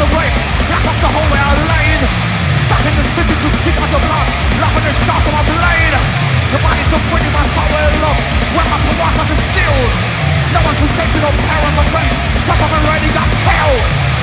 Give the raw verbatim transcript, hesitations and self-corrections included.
the rain, black off the whole way I lane. Back in the city to seek out the blood, laughing the shots on my blade. The body's so pretty, my heart will love. When my work has instilled, no one to save you, no parents or friends, cause I've already got killed.